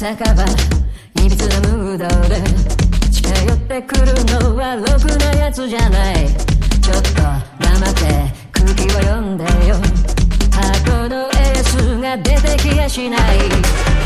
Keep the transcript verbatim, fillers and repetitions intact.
酒場いびつなムードで近寄ってくるのはろくなやつじゃない。ちょっと黙って空気を読んでよ。箱のエースが出てきやしない。